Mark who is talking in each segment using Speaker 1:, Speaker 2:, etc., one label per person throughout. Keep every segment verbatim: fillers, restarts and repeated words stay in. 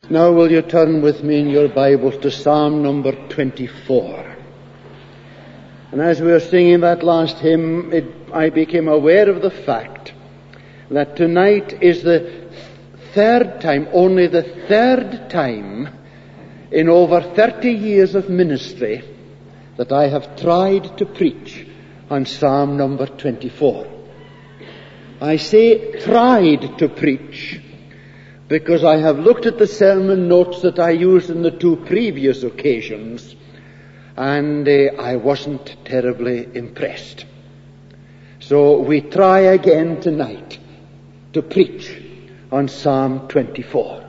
Speaker 1: Now will you turn with me in your Bibles to Psalm number twenty-four. And as we were singing that last hymn, it, I became aware of the fact that tonight is the third time, only the third time in over thirty years of ministry that I have tried to preach on Psalm number twenty-four. I say tried to preach because I have looked at the sermon notes that I used in the two previous occasions, and uh, I wasn't terribly impressed. So we try again tonight to preach on Psalm twenty-four.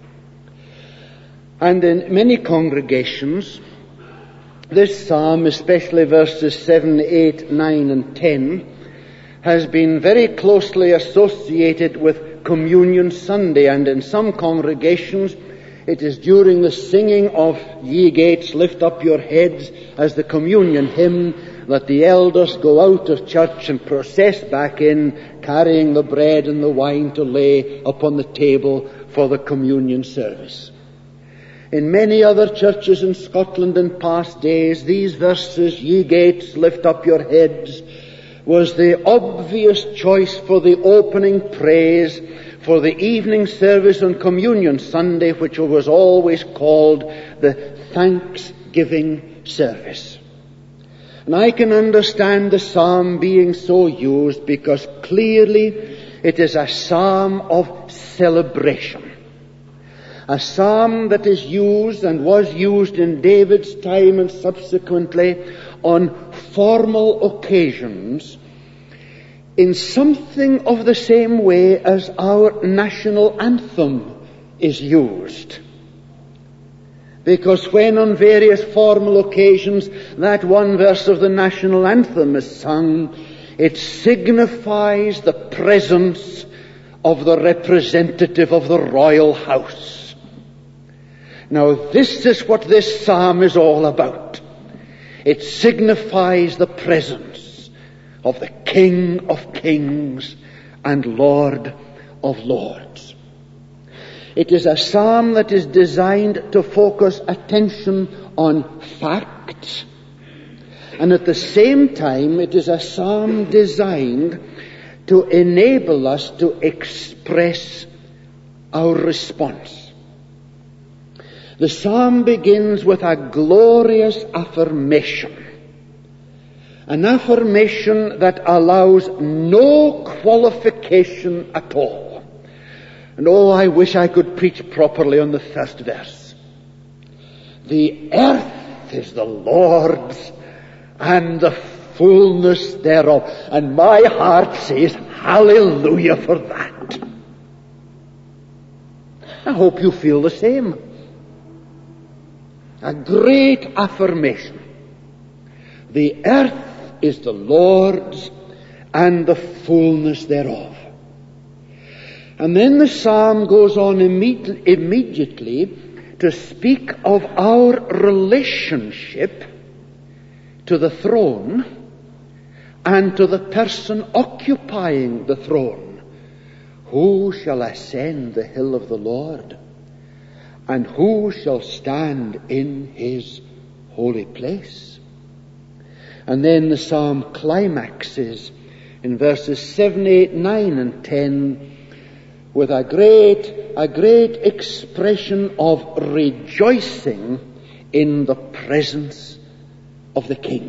Speaker 1: And in many congregations, this psalm, especially verses seven, eight, nine, and ten, has been very closely associated with Communion Sunday, and in some congregations it is during the singing of Ye Gates, Lift Up Your Heads as the communion hymn that the elders go out of church and process back in, carrying the bread and the wine to lay upon the table for the communion service. In many other churches in Scotland in past days, these verses, Ye Gates, Lift Up Your Heads, was the obvious choice for the opening praise for the evening service on Communion Sunday, which was always called the Thanksgiving service. And I can understand the psalm being so used because clearly it is a psalm of celebration. A psalm that is used and was used in David's time and subsequently on formal occasions in something of the same way as our national anthem is used. Because when on various formal occasions that one verse of the national anthem is sung, it signifies the presence of the representative of the royal house. Now this is what this psalm is all about. It signifies the presence of the King of Kings and Lord of Lords. It is a psalm that is designed to focus attention on facts, and at the same time it is a psalm designed to enable us to express our response. The psalm begins with a glorious affirmation. An affirmation that allows no qualification at all. And oh, I wish I could preach properly on the first verse. The earth is the Lord's and the fullness thereof. And my heart says hallelujah for that. I hope you feel the same. A great affirmation. The earth is the Lord's and the fullness thereof. And then the psalm goes on imme- immediately to speak of our relationship to the throne and to the person occupying the throne. Who shall ascend the hill of the Lord? And who shall stand in his holy place? And then the psalm climaxes in verses seven, eight, nine, and ten with a great, a great expression of rejoicing in the presence of the King.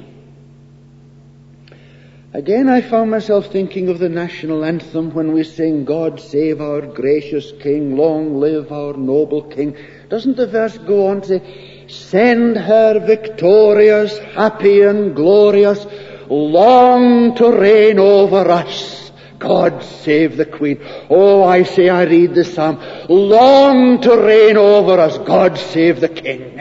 Speaker 1: Again, I found myself thinking of the national anthem when we sing, God save our gracious King, long live our noble King. Doesn't the verse go on to say, send her victorious, happy and glorious, long to reign over us. God save the Queen. Oh, I say, I read the psalm, long to reign over us. God save the King.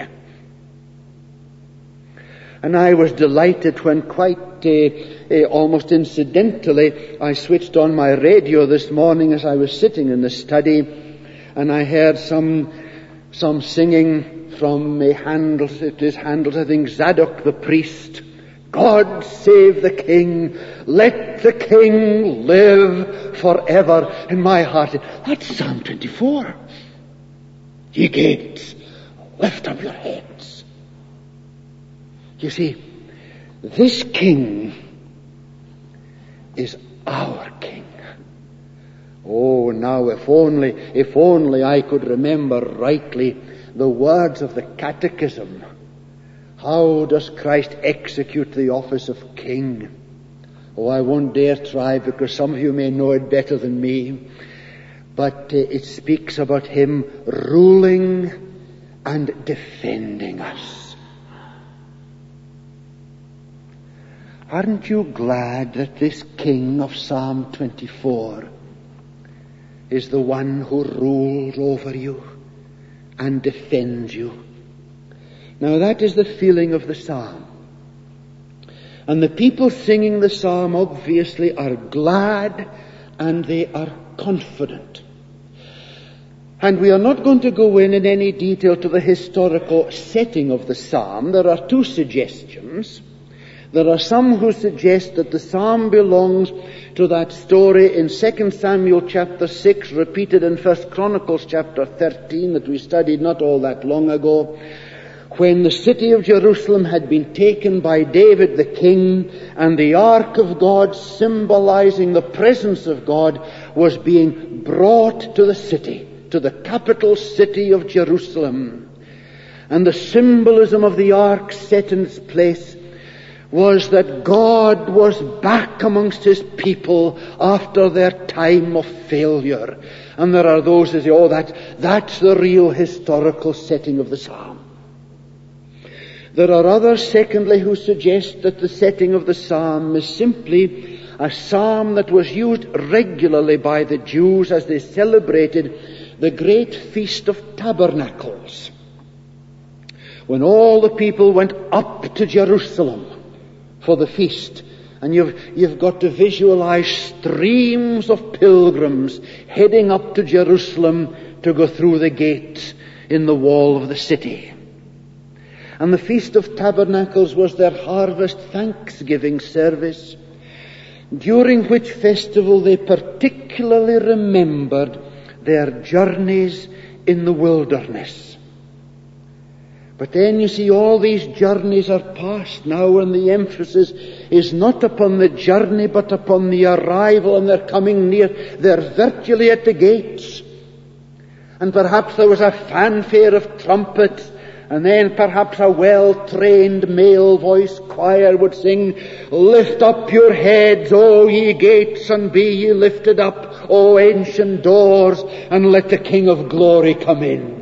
Speaker 1: And I was delighted when quite uh, uh, almost incidentally I switched on my radio this morning as I was sitting in the study, and I heard some some singing from uh, Handel. It is Handel's, I think, Zadok the priest. God save the King, let the King live forever. In my heart, that's Psalm twenty-four. Ye gates, lift up your heads. You see, this King is our King. Oh, now if only, if only I could remember rightly the words of the Catechism. How does Christ execute the office of King? Oh, I won't dare try, because some of you may know it better than me. But uh, it speaks about him ruling and defending us. Aren't you glad that this King of Psalm twenty-four is the one who rules over you and defends you? Now that is the feeling of the psalm. And the people singing the psalm obviously are glad and they are confident. And we are not going to go in in any detail to the historical setting of the psalm. There are two suggestions. There are some who suggest that the psalm belongs to that story in Second Samuel chapter six, repeated in First Chronicles chapter thirteen, that we studied not all that long ago, when the city of Jerusalem had been taken by David the king, and the ark of God, symbolizing the presence of God, was being brought to the city, to the capital city of Jerusalem. And the symbolism of the ark set in its place was that God was back amongst his people after their time of failure. And there are those who say, oh, that, that's the real historical setting of the psalm. There are others, secondly, who suggest that the setting of the psalm is simply a psalm that was used regularly by the Jews as they celebrated the great Feast of Tabernacles, when all the people went up to Jerusalem for the feast. And you've, you've got to visualize streams of pilgrims heading up to Jerusalem to go through the gates in the wall of the city. And the Feast of Tabernacles was their harvest thanksgiving service, during which festival they particularly remembered their journeys in the wilderness. But then you see, all these journeys are past now, and the emphasis is not upon the journey but upon the arrival, and they're coming near. They're virtually at the gates. And perhaps there was a fanfare of trumpets, and then perhaps a well-trained male-voiced choir would sing, "Lift up your heads, O ye gates, and be ye lifted up, O ancient doors, and let the King of glory come in."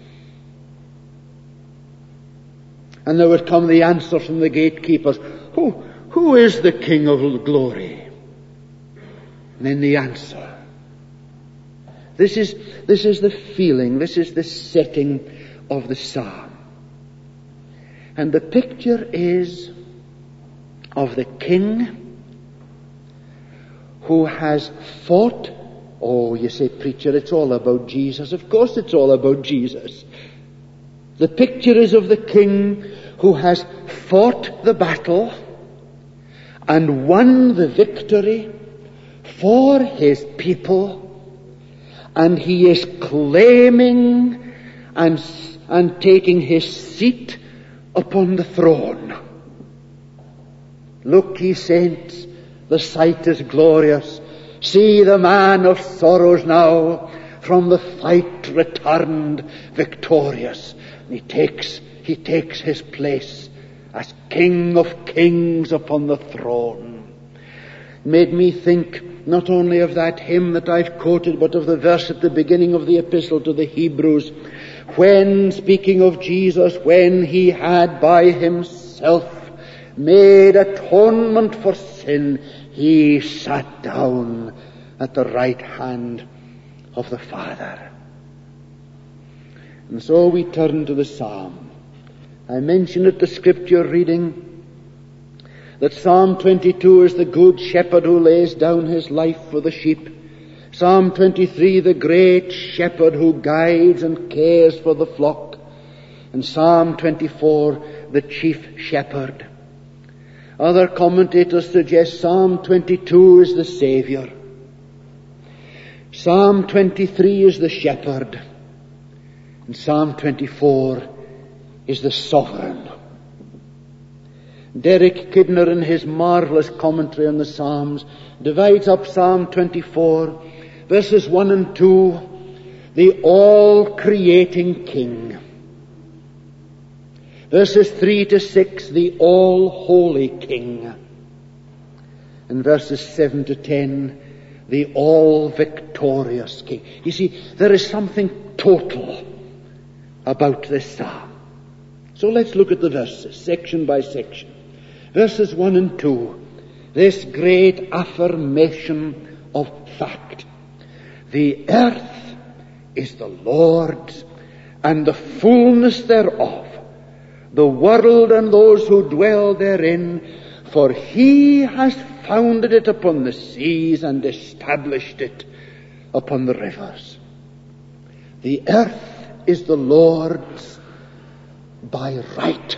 Speaker 1: And there would come the answer from the gatekeepers, Who, who is the King of glory? And then the answer. This is, this is the feeling, this is the setting of the psalm. And the picture is of the king who has fought. Oh, you say, preacher, it's all about Jesus. Of course it's all about Jesus. The picture is of the king who has fought the battle and won the victory for his people, and he is claiming and, and taking his seat upon the throne. Look, ye saints, the sight is glorious. See the man of sorrows now from the fight returned victorious. He takes, he takes his place as King of kings upon the throne. It made me think not only of that hymn that I've quoted, but of the verse at the beginning of the epistle to the Hebrews, when, speaking of Jesus, when he had by himself made atonement for sin, he sat down at the right hand of the Father. And so we turn to the psalm. I mentioned at the scripture reading that Psalm twenty-two is the good shepherd who lays down his life for the sheep. Psalm twenty-three, the great shepherd who guides and cares for the flock. And Psalm twenty-four, the chief shepherd. Other commentators suggest Psalm twenty-two is the Savior. Psalm twenty-three is the shepherd. And Psalm twenty-four is the sovereign. Derek Kidner, in his marvelous commentary on the Psalms, divides up Psalm twenty-four, verses one and two, the all-creating King. Verses three to six, the all-holy King. And verses seven to ten, the all-victorious King. You see, there is something total about this psalm. So let's look at the verses, section by section. Verses one and two, this great affirmation of fact. The earth is the Lord's, and the fullness thereof, the world and those who dwell therein, for he has founded it upon the seas and established it upon the rivers. The earth is the Lord's by right.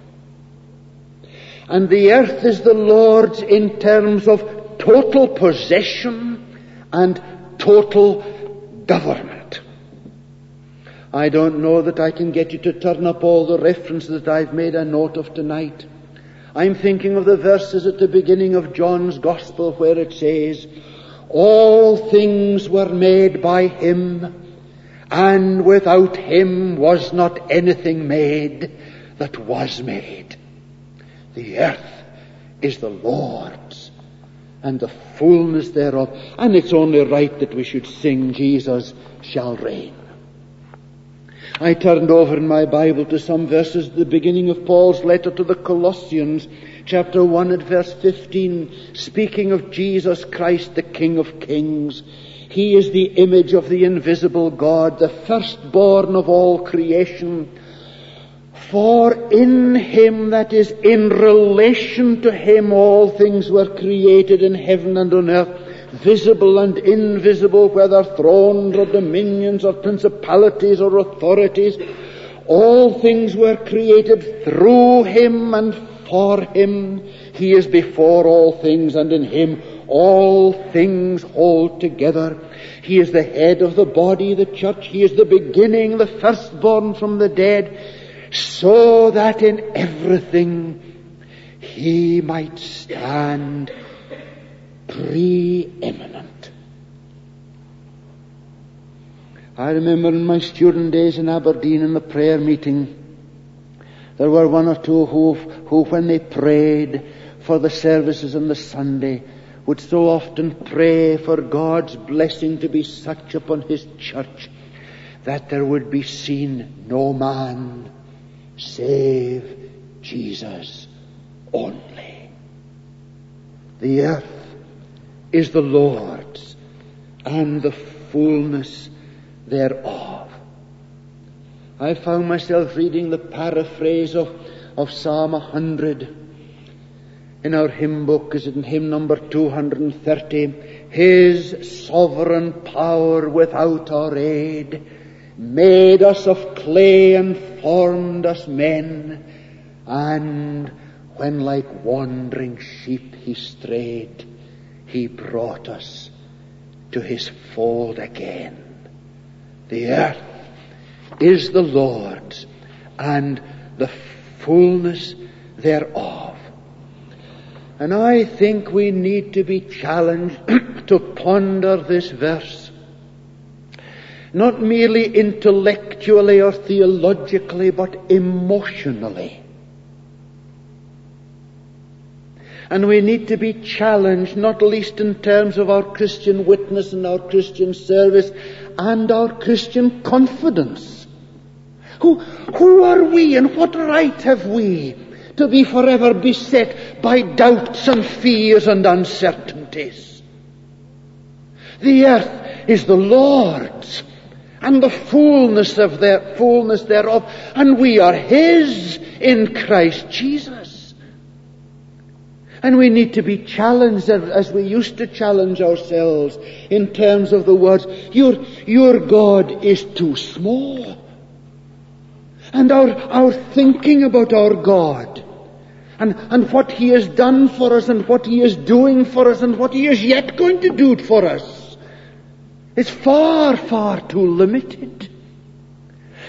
Speaker 1: And the earth is the Lord's in terms of total possession and total government. I don't know that I can get you to turn up all the references that I've made a note of tonight. I'm thinking of the verses at the beginning of John's Gospel where it says, all things were made by him, and without him was not anything made that was made. The earth is the Lord's, and the fullness thereof. And it's only right that we should sing, Jesus shall reign. I turned over in my Bible to some verses at the beginning of Paul's letter to the Colossians, chapter one at verse fifteen, speaking of Jesus Christ, the King of Kings. He is the image of the invisible God, the firstborn of all creation. For in him, that is, in relation to him, all things were created in heaven and on earth, visible and invisible, whether thrones or dominions or principalities or authorities. All things were created through him and for him. He is before all things, and in him all things hold together. He is the head of the body, the church. He is the beginning, the firstborn from the dead, so that in everything he might stand preeminent. I remember in my student days in Aberdeen in the prayer meeting, there were one or two who, who when they prayed for the services on the Sunday, would so often pray for God's blessing to be such upon his church that there would be seen no man save Jesus only. The earth is the Lord's, and the fullness thereof. I found myself reading the paraphrase of, of Psalm one hundred in our hymn book. Is it in hymn number two hundred thirty? His sovereign power without our aid made us of clay and formed us men, and when like wandering sheep he strayed, he brought us to his fold again. The earth is the Lord's, and the fullness thereof. And I think we need to be challenged to ponder this verse, not merely intellectually or theologically, but emotionally. And we need to be challenged, not least in terms of our Christian witness and our Christian service and our Christian confidence. Who, who are we, and what right have we to be forever beset by doubts and fears and uncertainties? The earth is the Lord's, and the fullness of their fullness thereof, and we are his in Christ Jesus. And we need to be challenged as we used to challenge ourselves in terms of the words, your, your God is too small. And our, our thinking about our God and, and what he has done for us and what he is doing for us and what he is yet going to do for us is far, far too limited.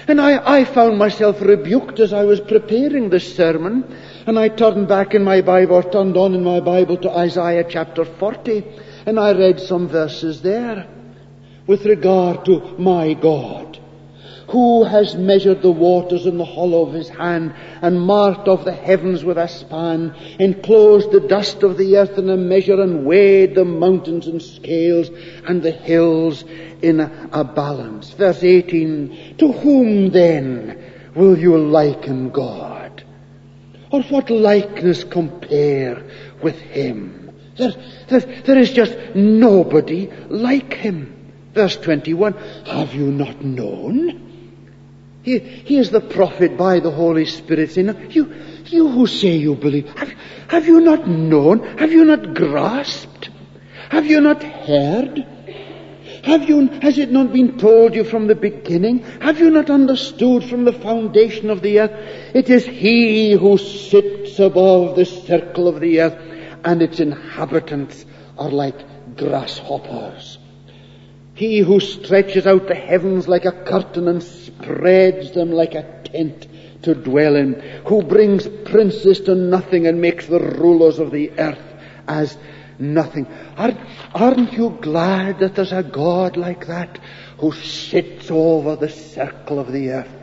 Speaker 1: And I, I found myself rebuked as I was preparing this sermon, and I turned back in my Bible, or turned on in my Bible to Isaiah chapter forty, and I read some verses there with regard to my God, who has measured the waters in the hollow of his hand, and marked off the heavens with a span, enclosed the dust of the earth in a measure, and weighed the mountains in scales, and the hills in a, a balance. Verse eighteen, to whom then will you liken God? Or what likeness compare with him? There, there, there is just nobody like him. Verse twenty-one, have you not known? He, he is the prophet by the Holy Spirit saying, you, you who say you believe, have, have you not known? Have you not grasped? Have you not heard? Have you, has it not been told you from the beginning? Have you not understood from the foundation of the earth? It is he who sits above the circle of the earth, and its inhabitants are like grasshoppers. He who stretches out the heavens like a curtain and spreads them like a tent to dwell in, who brings princes to nothing and makes the rulers of the earth as nothing. Aren't, aren't you glad that there's a God like that who sits over the circle of the earth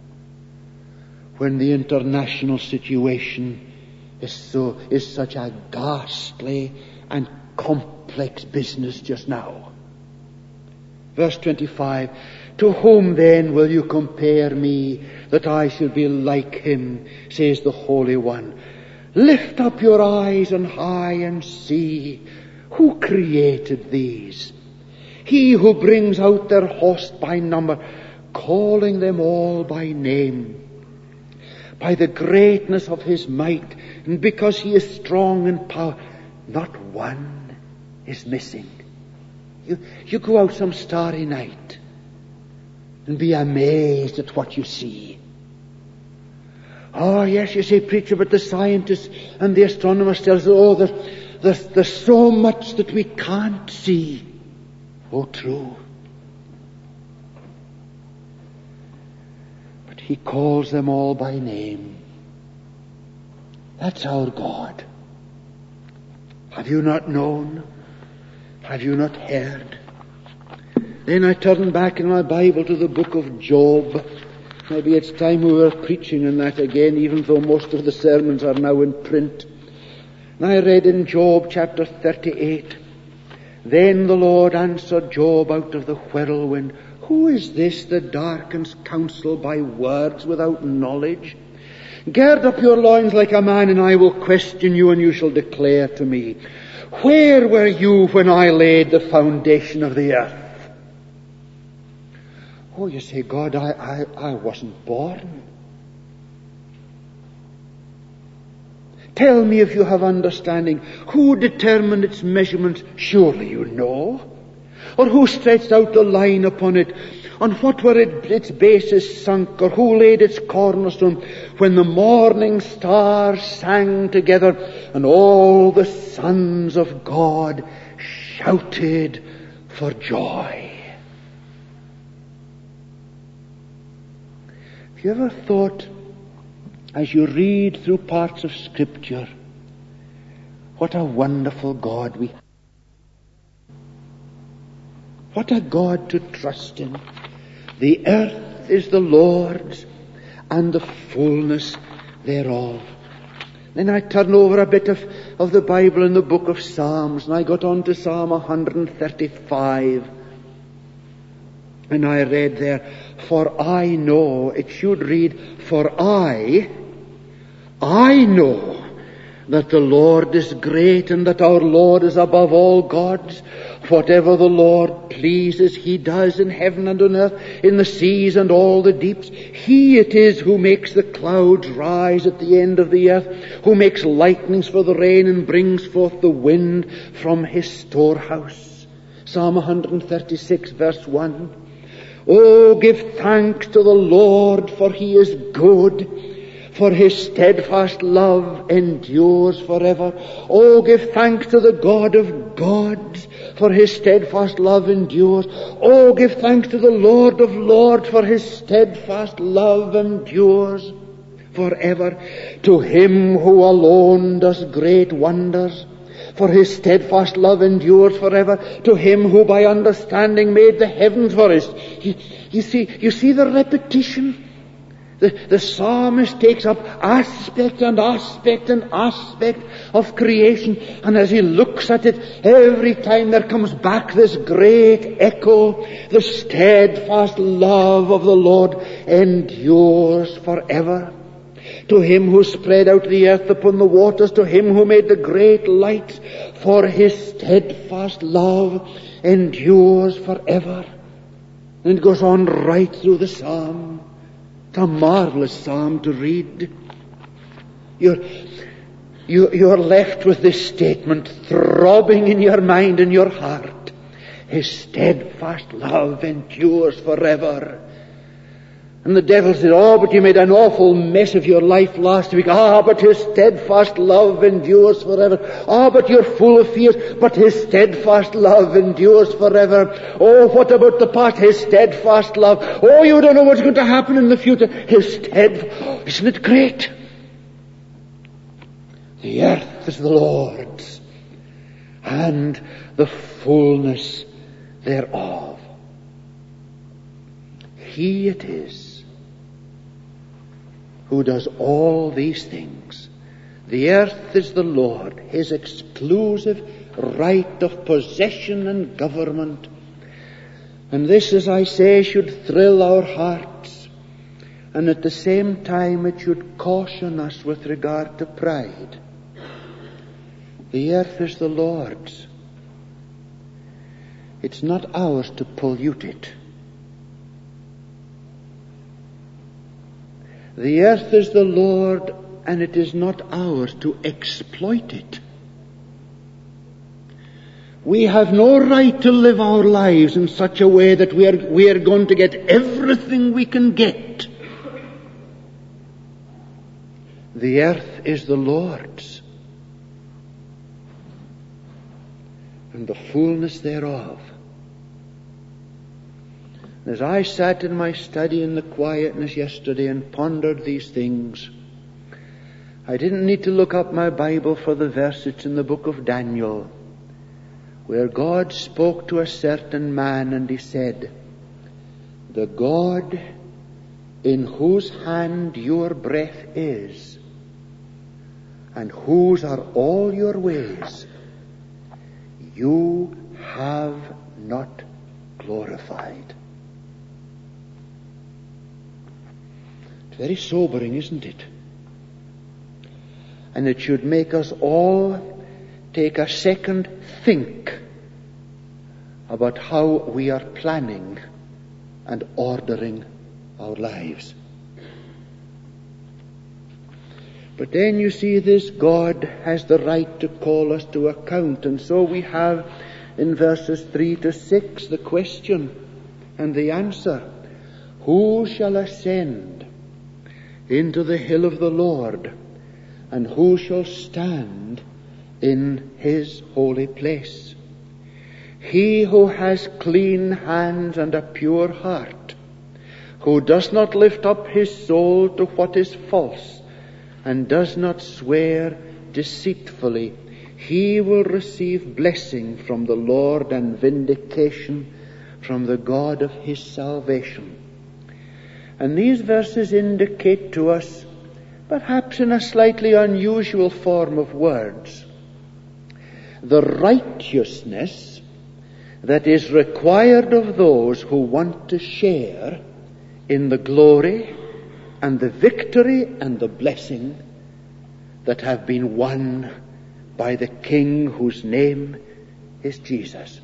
Speaker 1: when the international situation is so is such a ghastly and complex business just now? Verse twenty-five, to whom then will you compare me, that I should be like him, says the Holy One. Lift up your eyes on high and see, who created these? He who brings out their host by number, calling them all by name. By the greatness of his might, and because he is strong in power, not one is missing. You, you go out some starry night and be amazed at what you see. Oh, yes, you say, preacher, but the scientists and the astronomers tell us, oh, there's, there's, there's so much that we can't see. Oh, true. But he calls them all by name. That's our God. Have you not known? Have you not heard? Then I turn back in my Bible to the book of Job. Maybe it's time we were preaching on that again, even though most of the sermons are now in print. And I read in Job chapter thirty-eight, then the Lord answered Job out of the whirlwind, who is this that darkens counsel by words without knowledge? Gird up your loins like a man, and I will question you, and you shall declare to me. Where were you when I laid the foundation of the earth? Oh, you say, God, I, I, I wasn't born. Tell me if you have understanding. Who determined its measurements? Surely you know. Or who stretched out the line upon it? On what were it, its bases sunk? Or who laid its cornerstone? When the morning stars sang together, and all the sons of God shouted for joy. Have you ever thought, as you read through parts of Scripture, what a wonderful God we have? What a God to trust in. The earth is the Lord's, and the fullness thereof. Then I turned over a bit of, of the Bible in the book of Psalms, and I got on to Psalm one thirty-five. And I read there, for I know, it should read, for I, I know that the Lord is great, and that our Lord is above all gods. Whatever the Lord pleases, he does in heaven and on earth, in the seas and all the deeps. He it is who makes the clouds rise at the end of the earth, who makes lightnings for the rain and brings forth the wind from his storehouse. Psalm one thirty-six verse one. Oh, give thanks to the Lord, for he is good, for his steadfast love endures forever. Oh, give thanks to the God of gods, for his steadfast love endures. Oh, give thanks to the Lord of Lords, for his steadfast love endures forever. To him who alone does great wonders, for his steadfast love endures forever. To him who by understanding made the heavens for us. You, you see, you see the repetition. The, the psalmist takes up aspect and aspect and aspect of creation, and as he looks at it, every time there comes back this great echo: the steadfast love of the Lord endures forever. To him who spread out the earth upon the waters, to him who made the great lights, for his steadfast love endures forever. And it goes on right through the psalm. It's a marvelous psalm to read. You're, you, you're left with this statement throbbing in your mind and your heart: his steadfast love endures forever. And the devil said, oh, but you made an awful mess of your life last week. Ah, but his steadfast love endures forever. Ah, but you're full of fears. But his steadfast love endures forever. Oh, what about the past? His steadfast love. Oh, you don't know what's going to happen in the future. His steadfast. Isn't it great? The earth is the Lord's, and the fullness thereof. He it is who does all these things. The earth is the Lord, his exclusive right of possession and government. And this, as I say, should thrill our hearts, and at the same time it should caution us with regard to pride. The earth is the Lord's. It's not ours to pollute it. The earth is the Lord, and it is not ours to exploit it. We have no right to live our lives in such a way that we are, we are going to get everything we can get. The earth is the Lord's, and the fullness thereof. As I sat in my study in the quietness yesterday and pondered these things, I didn't need to look up my Bible for the verse. It's in the book of Daniel, where God spoke to a certain man, and he said, the God in whose hand your breath is, and whose are all your ways, you have not glorified. Very sobering, isn't it? And it should make us all take a second think about how we are planning and ordering our lives. But then you see, this God has the right to call us to account, and so we have in verses three to six the question and the answer: who shall ascend into the hill of the Lord, and who shall stand in his holy place? He who has clean hands and a pure heart, who does not lift up his soul to what is false, and does not swear deceitfully, he will receive blessing from the Lord and vindication from the God of his salvation. And these verses indicate to us, perhaps in a slightly unusual form of words, the righteousness that is required of those who want to share in the glory and the victory and the blessing that have been won by the King whose name is Jesus.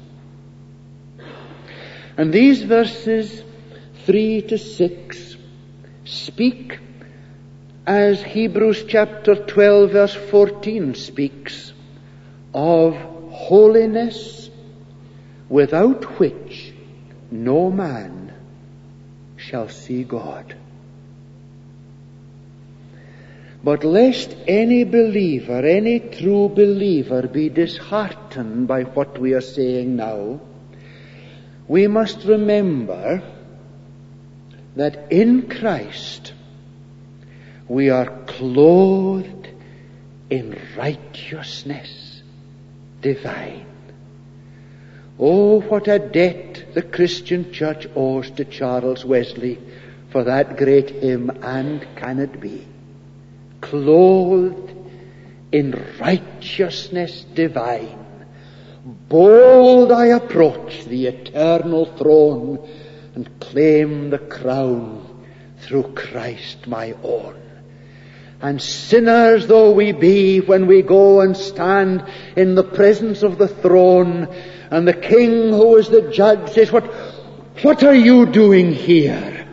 Speaker 1: And these verses three to six speak, as Hebrews chapter twelve verse fourteen speaks, of holiness without which no man shall see God. But lest any believer, any true believer, be disheartened by what we are saying now, we must remember that in Christ we are clothed in righteousness divine. Oh, what a debt the Christian church owes to Charles Wesley for that great hymn, "And Can It Be?" Clothed in righteousness divine, bold I approach the eternal throne and claim the crown through Christ my own. And sinners though we be, when we go and stand in the presence of the throne, and the King who is the judge says, what, what are you doing here?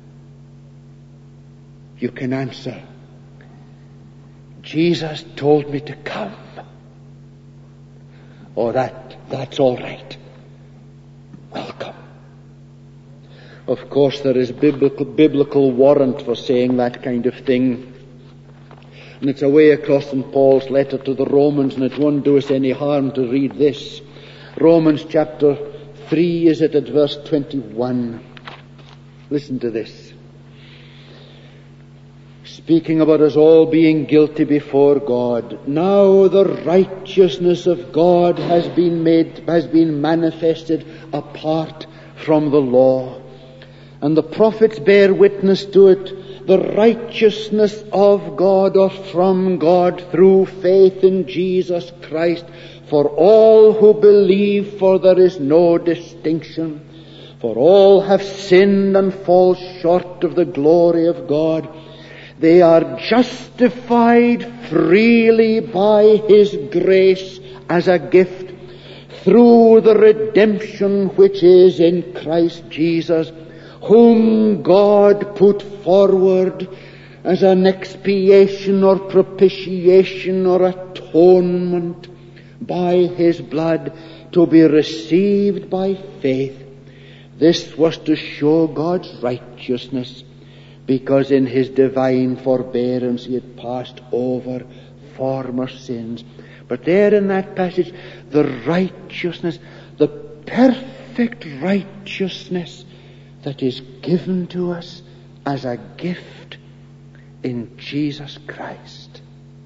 Speaker 1: You can answer, Jesus told me to come. Oh, that, that's all right. Welcome. Of course, there is biblical, biblical warrant for saying that kind of thing. And it's away across in Paul's letter to the Romans, and it won't do us any harm to read this. Romans chapter three, is it at verse twenty-one? Listen to this. Speaking about us all being guilty before God. Now the righteousness of God has been made, has been manifested apart from the law. And the prophets bear witness to it, the righteousness of God or from God through faith in Jesus Christ for all who believe, for there is no distinction. For all have sinned and fall short of the glory of God. They are justified freely by His grace as a gift through the redemption which is in Christ Jesus, whom God put forward as an expiation or propitiation or atonement by His blood to be received by faith. This was to show God's righteousness, because in His divine forbearance He had passed over former sins. But there in that passage, the righteousness, the perfect righteousness that is given to us as a gift in Jesus Christ.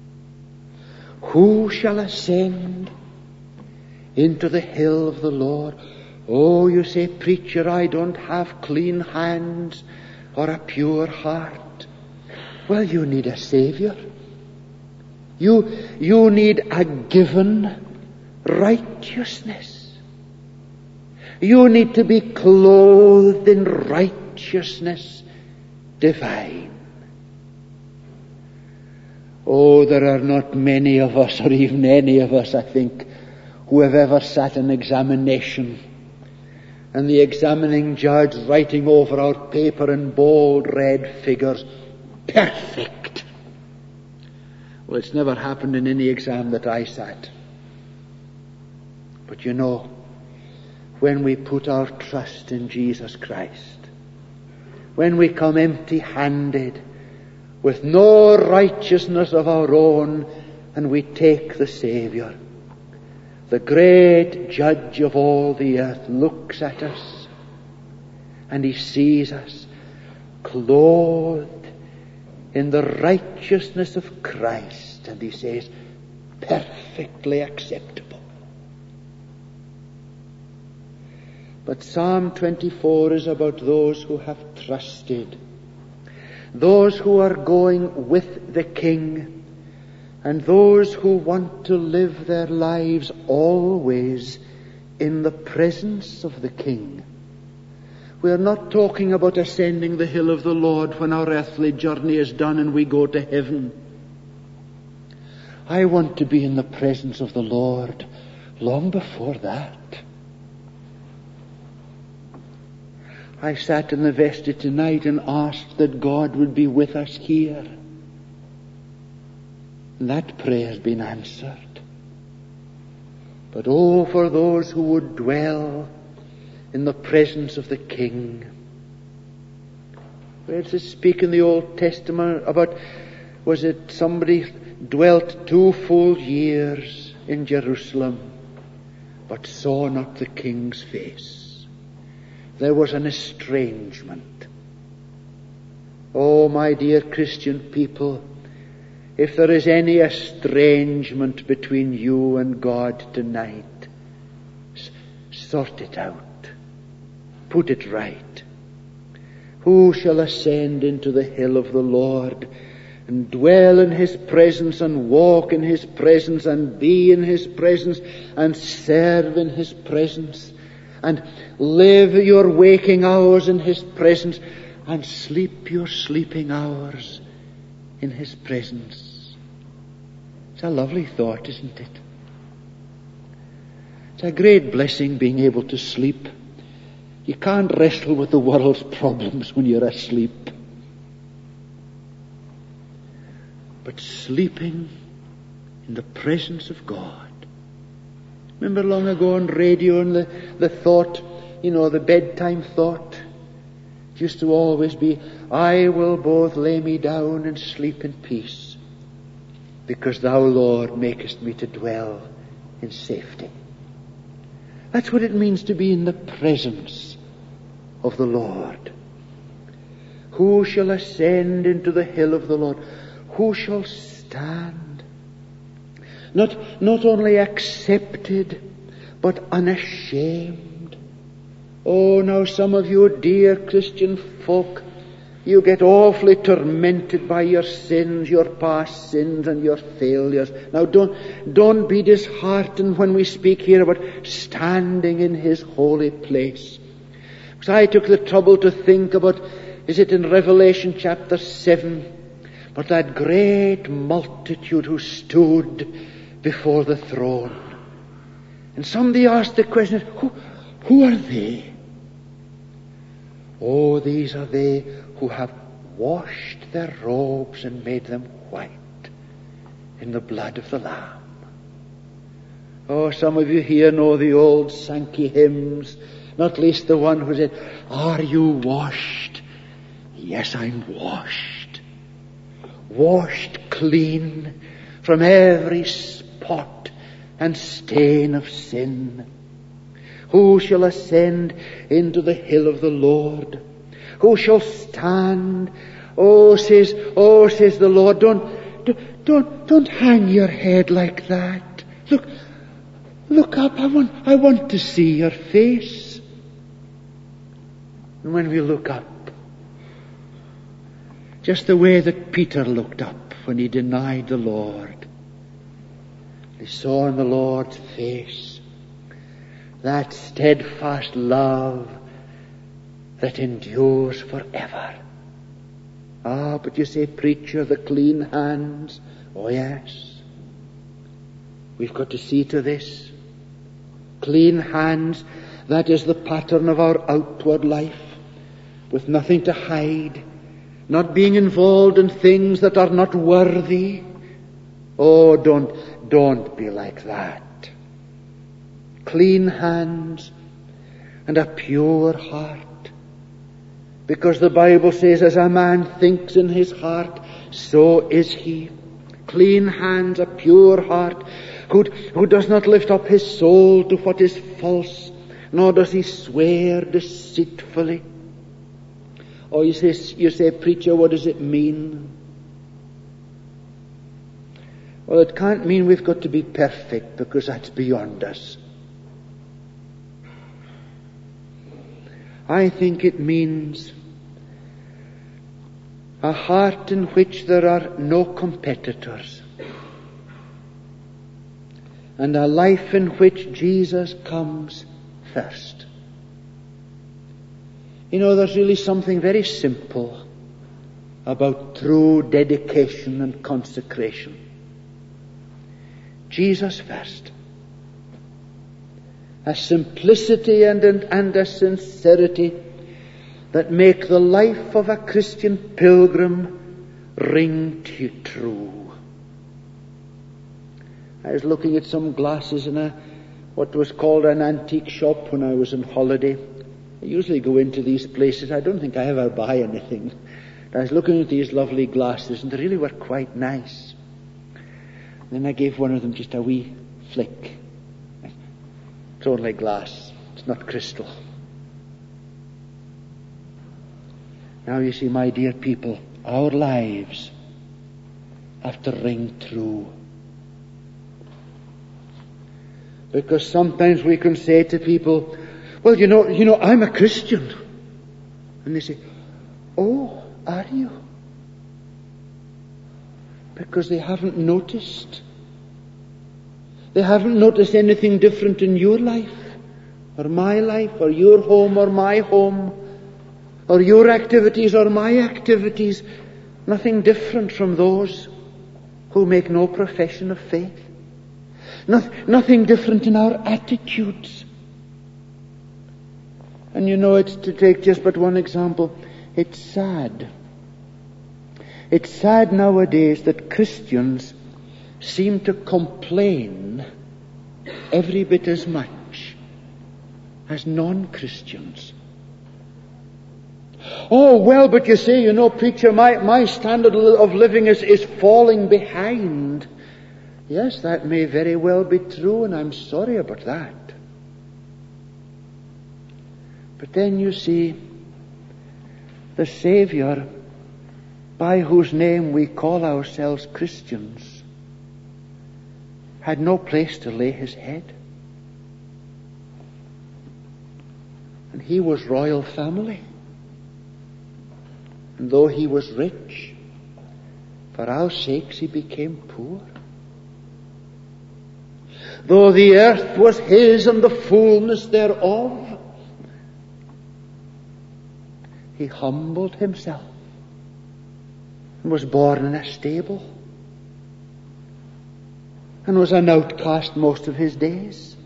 Speaker 1: Who shall ascend into the hill of the Lord? Oh, you say, preacher, I don't have clean hands or a pure heart. Well, you need a Savior. You, you need a given righteousness. You need to be clothed in righteousness divine. Oh, there are not many of us, or even any of us, I think, who have ever sat an examination and the examining judge writing over our paper in bold red figures, perfect. Well, it's never happened in any exam that I sat. But you know, when we put our trust in Jesus Christ, when we come empty-handed, with no righteousness of our own, and we take the Savior, the great judge of all the earth looks at us, and He sees us clothed in the righteousness of Christ, and He says, perfectly acceptable. But Psalm twenty-four is about those who have trusted, those who are going with the King, and those who want to live their lives always in the presence of the King. We are not talking about ascending the hill of the Lord when our earthly journey is done and we go to heaven. I want to be in the presence of the Lord long before that. I sat in the vestry tonight and asked that God would be with us here. And that prayer has been answered. But oh, for those who would dwell in the presence of the King. Where does it speak in the Old Testament about was it somebody dwelt two full years in Jerusalem, but saw not the King's face. There was an estrangement. Oh, my dear Christian people, if there is any estrangement between you and God tonight, s- sort it out. Put it right. Who shall ascend into the hill of the Lord and dwell in His presence and walk in His presence and be in His presence and serve in His presence and live your waking hours in His presence and sleep your sleeping hours in His presence? It's a lovely thought, isn't it? It's a great blessing being able to sleep. You can't wrestle with the world's problems when you're asleep. But sleeping in the presence of God. Remember long ago on radio and the, the thought, you know, the bedtime thought, it used to always be, I will both lay me down and sleep in peace, because thou, Lord, makest me to dwell in safety. That's what it means to be in the presence of the Lord. Who shall ascend into the hill of the Lord? Who shall stand? Not, not only accepted, but unashamed. Oh, now some of you dear Christian folk, you get awfully tormented by your sins, your past sins and your failures. Now don't, don't be disheartened when we speak here about standing in His holy place. Because I took the trouble to think about, is it in Revelation chapter seven, but that great multitude who stood before the throne. And somebody asked the question, who, who are they? Oh, these are they who have washed their robes and made them white in the blood of the Lamb. Oh, some of you here know the old Sankey hymns, not least the one who said, are you washed? Yes, I'm washed. Washed clean from every spot and stain of sin. Who shall ascend into the hill of the Lord? Who shall stand? Oh, says, oh, says the Lord, don't, don't, don't hang your head like that. Look, look up. I want, I want to see your face. And when we look up, just the way that Peter looked up when he denied the Lord, he saw in the Lord's face that steadfast love that endures forever. Ah, but you say, preacher, the clean hands. Oh, yes. We've got to see to this. Clean hands, that is the pattern of our outward life, with nothing to hide, not being involved in things that are not worthy. Oh, don't, don't be like that. Clean hands and a pure heart. Because the Bible says, as a man thinks in his heart, so is he. Clean hands, a pure heart, who, who does not lift up his soul to what is false, nor does he swear deceitfully. Or you say, you say, preacher, what does it mean? Well, it can't mean we've got to be perfect, because that's beyond us. I think it means a heart in which there are no competitors, and a life in which Jesus comes first. You know, there's really something very simple about true dedication and consecration. Jesus first. A simplicity and, and, and a sincerity that make the life of a Christian pilgrim ring t- true. I was looking at some glasses in a what was called an antique shop when I was on holiday. I usually go into these places. I don't think I ever buy anything. I was looking at these lovely glasses, and they really were quite nice. Then I gave one of them just a wee flick. It's only glass. It's not crystal. Now you see, my dear people, our lives have to ring true. Because sometimes we can say to people, well, you know, you know, I'm a Christian. And they say, oh, are you? Because they haven't noticed. They haven't noticed anything different in your life, or my life, or your home, or my home, or your activities, or my activities. Nothing different from those who make no profession of faith. Not, nothing different in our attitudes. And you know, it's to take just but one example. It's sad. It's sad nowadays that Christians seem to complain every bit as much as non-Christians. Oh, well, but you say, you know, preacher, my, my standard of living is, is falling behind. Yes, that may very well be true, and I'm sorry about that. But then you see, the Savior, by whose name we call ourselves Christians, had no place to lay his head. And he was royal family. And though he was rich, for our sakes he became poor. Though the earth was his and the fullness thereof, he humbled himself and was born in a stable and was an outcast most of his days.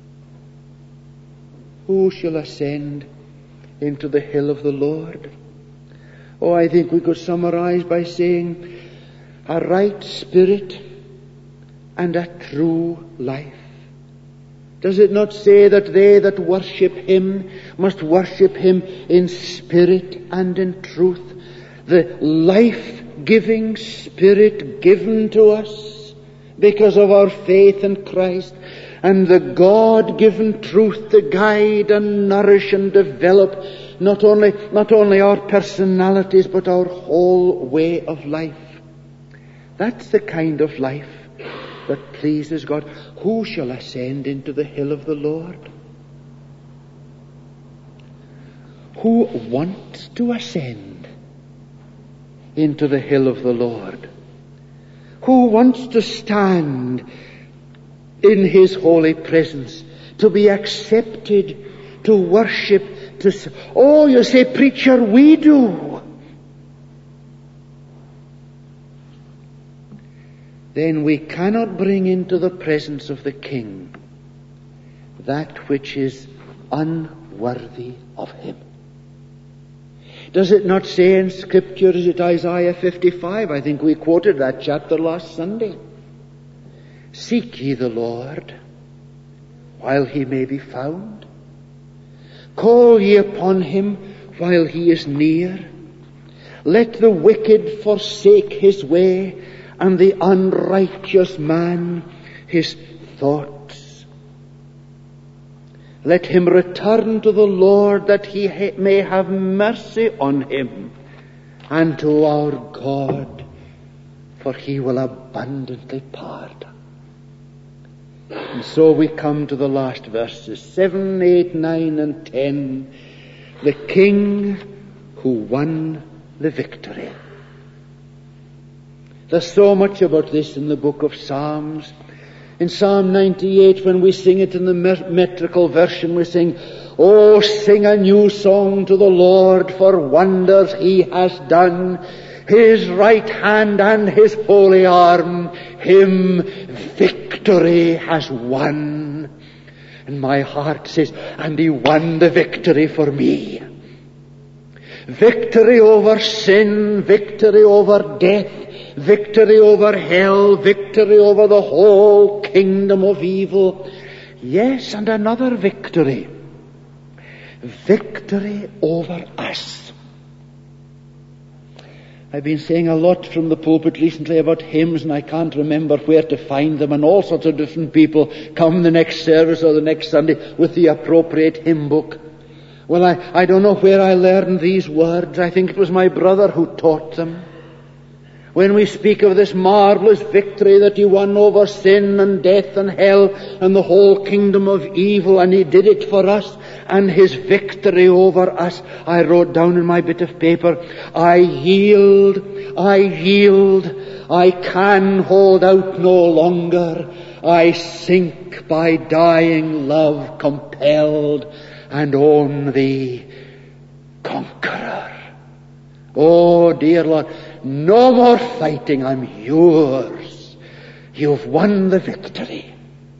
Speaker 1: Who shall ascend into the hill of the Lord? Oh, I think we could summarize by saying a right spirit and a true life. Does it not say that they that worship him must worship him in spirit and in truth? The life-giving spirit given to us because of our faith in Christ, and the God-given truth to guide and nourish and develop not only, not only our personalities but our whole way of life. That's the kind of life that pleases God. Who shall ascend into the hill of the Lord? Who wants to ascend into the hill of the Lord? Who wants to stand in his holy presence, to be accepted, to worship, to... Oh, you say, preacher, we do. Then we cannot bring into the presence of the King that which is unworthy of him. Does it not say in Scripture, is it Isaiah fifty-five? I think we quoted that chapter last Sunday. Seek ye the Lord while he may be found. Call ye upon him while he is near. Let the wicked forsake his way, and the unrighteous man his thoughts. Let him return to the Lord, that he ha- may have mercy on him, and to our God, for he will abundantly pardon. And so we come to the last verses, seven, eight, nine, and ten. The King who won the victory. There's so much about this in the book of Psalms. In Psalm ninety-eight, when we sing it in the metrical version, we sing, "Oh, sing a new song to the Lord, for wonders he has done. His right hand and his holy arm, him victory has won." And my heart says, and he won the victory for me. Victory over sin, victory over death, victory over hell, victory over the whole kingdom of evil. Yes, and another victory. Victory over us. I've been saying a lot from the pulpit recently about hymns, and I can't remember where to find them, and all sorts of different people come the next service or the next Sunday with the appropriate hymn book. Well, I, I don't know where I learned these words. I think it was my brother who taught them. When we speak of this marvelous victory that he won over sin and death and hell and the whole kingdom of evil, and he did it for us, and his victory over us, I wrote down in my bit of paper, I yield, I yield, I can hold out no longer, I sink by dying love compelled, and own thee, conqueror. Oh, dear Lord, no more fighting, I'm yours. You've won the victory.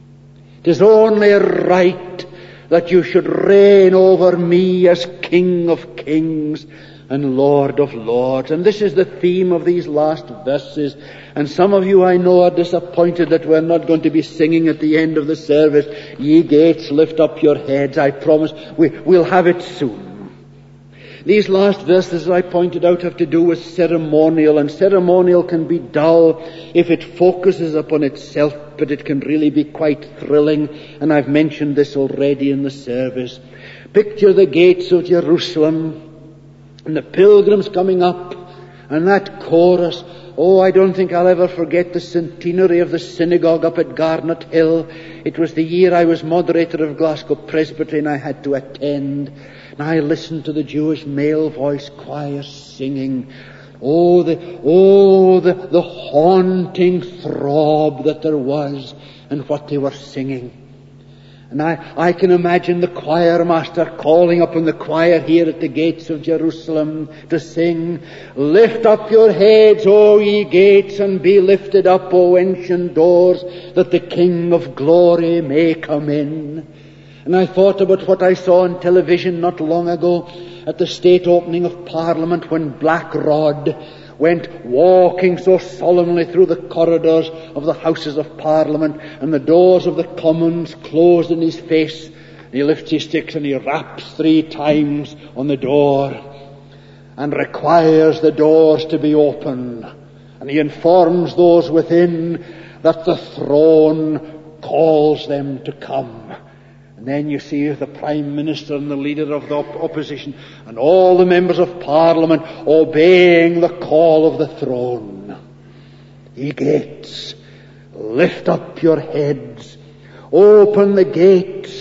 Speaker 1: It is only right that you should reign over me as King of kings and Lord of lords. And this is the theme of these last verses. And some of you, I know, are disappointed that we're not going to be singing at the end of the service, Ye gates, lift up your heads. I promise we, we'll have it soon. These last verses, as I pointed out, have to do with ceremonial, and ceremonial can be dull if it focuses upon itself, but it can really be quite thrilling, and I've mentioned this already in the service. Picture the gates of Jerusalem, and the pilgrims coming up, and that chorus. Oh, I don't think I'll ever forget the centenary of the synagogue up at Garnet Hill. It was the year I was moderator of Glasgow Presbytery, and I had to attend. And I listened to the Jewish male voice choir singing. Oh, the, oh, the, the haunting throb that there was, and what they were singing. And I, I can imagine the choir master calling upon the choir here at the gates of Jerusalem to sing, Lift up your heads, O ye gates, and be lifted up, O ancient doors, that the King of glory may come in. And I thought about what I saw on television not long ago at the state opening of Parliament, when Black Rod went walking so solemnly through the corridors of the Houses of Parliament, and the doors of the Commons closed in his face. And he lifts his sticks and he raps three times on the door and requires the doors to be open. And he informs those within that the throne calls them to come. And then you see the Prime Minister and the Leader of the op- Opposition and all the members of Parliament obeying the call of the throne. Ye gates, lift up your heads, open the gates,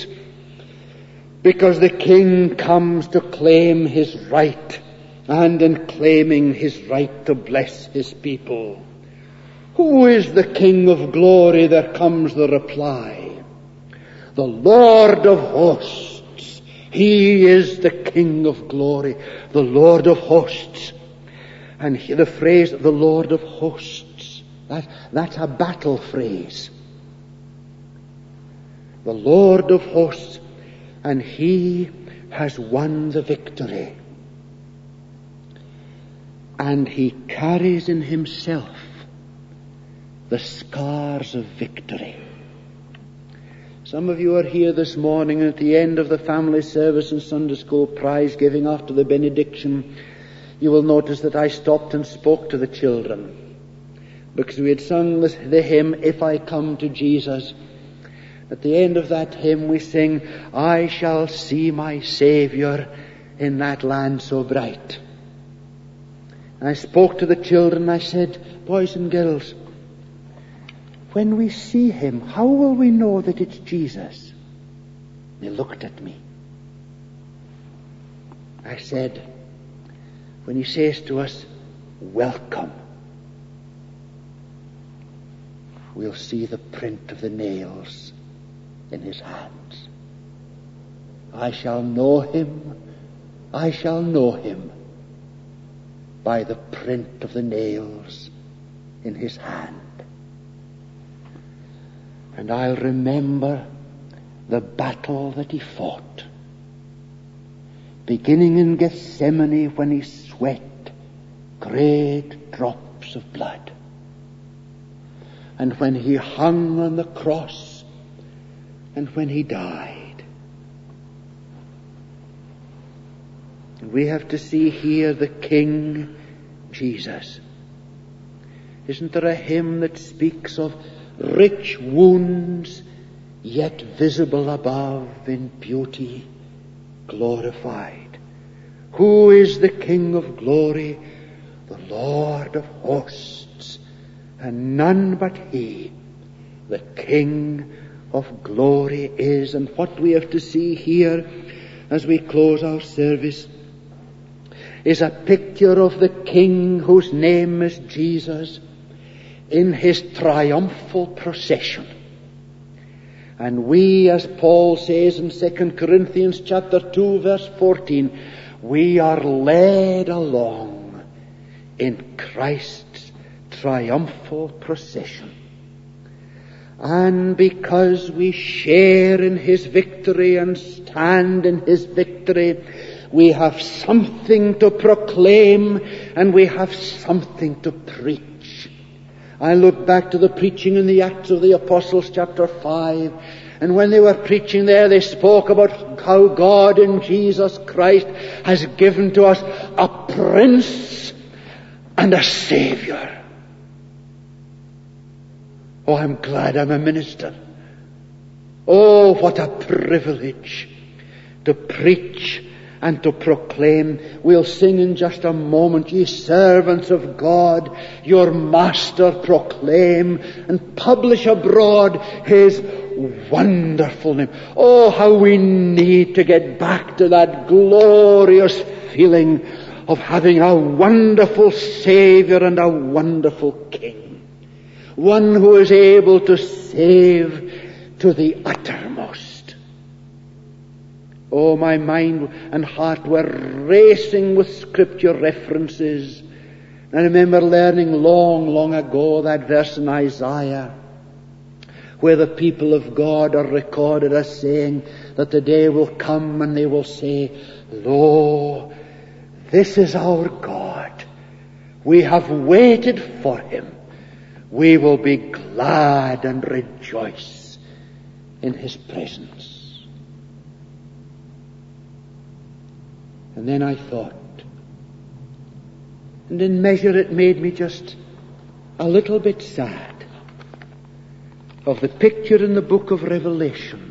Speaker 1: because the King comes to claim his right, and in claiming his right to bless his people. Who is the King of glory? There comes the reply. The Lord of hosts. He is the King of glory, the Lord of hosts. And he, the phrase, the Lord of hosts, that, that's a battle phrase. The Lord of hosts, and he has won the victory. And he carries in himself the scars of victory. Some of you are here this morning, and at the end of the family service and Sunday school prize giving after the benediction, you will notice that I stopped and spoke to the children, because we had sung this, the hymn, If I Come to Jesus. At the end of that hymn we sing, I shall see my Saviour in that land so bright. And I spoke to the children, I said, boys and girls, when we see him, how will we know that it's Jesus? They looked at me. I said, when he says to us, welcome, we'll see the print of the nails in his hands. I shall know him, I shall know him by the print of the nails in his hand. And I'll remember the battle that he fought, beginning in Gethsemane when he sweat great drops of blood, and when he hung on the cross, and when he died. And we have to see here the King Jesus. Isn't there a hymn that speaks of rich wounds, yet visible above in beauty glorified? Who is the King of glory? The Lord of hosts, and none but He, the King of glory is. And what we have to see here as we close our service is a picture of the King whose name is Jesus in His triumphal procession. And we, as Paul says in Second Corinthians chapter two verse fourteen, we are led along in Christ's triumphal procession. And because we share in His victory and stand in His victory, we have something to proclaim and we have something to preach. I look back to the preaching in the Acts of the Apostles chapter five, and when they were preaching there, they spoke about how God in Jesus Christ has given to us a Prince and a Savior. Oh, I'm glad I'm a minister. Oh, what a privilege to preach and to proclaim. We'll sing in just a moment, ye servants of God, your Master proclaim and publish abroad His wonderful name. Oh, how we need to get back to that glorious feeling of having a wonderful Savior and a wonderful King. One who is able to save to the uttermost. Oh, my mind and heart were racing with scripture references. I remember learning long, long ago that verse in Isaiah where the people of God are recorded as saying that the day will come and they will say, Lo, this is our God. We have waited for Him. We will be glad and rejoice in His presence. And then I thought, and in measure it made me just a little bit sad, of the picture in the book of Revelation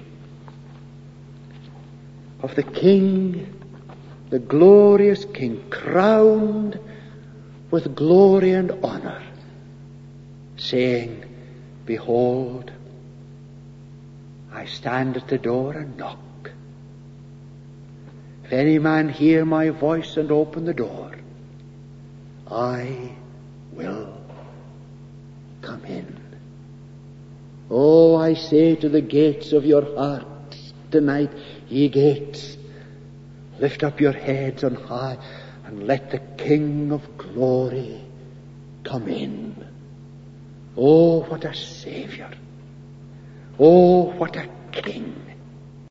Speaker 1: of the King, the glorious King, crowned with glory and honor, saying, Behold, I stand at the door and knock. If any man hear my voice and open the door, I will come in. Oh, I say to the gates of your hearts tonight, ye gates, lift up your heads on high and let the King of glory come in. Oh, what a Savior. Oh, what a King.